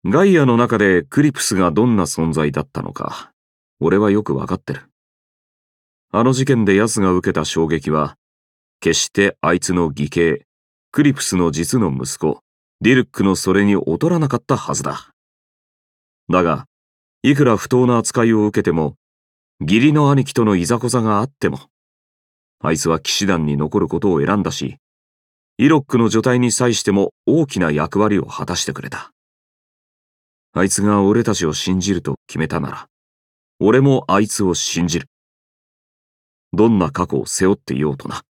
ガイアの中でクリプスがどんな存在だったのか、俺はよくわかってる。あの事件で奴が受けた衝撃は、決してあいつの義兄、クリプスの実の息子、ディルックのそれに劣らなかったはずだ。だが、いくら不当な扱いを受けても、義理の兄貴とのいざこざがあっても、あいつは騎士団に残ることを選んだし、イロックの除隊に際しても大きな役割を果たしてくれた。あいつが俺たちを信じると決めたなら、俺もあいつを信じる。どんな過去を背負っていようとな。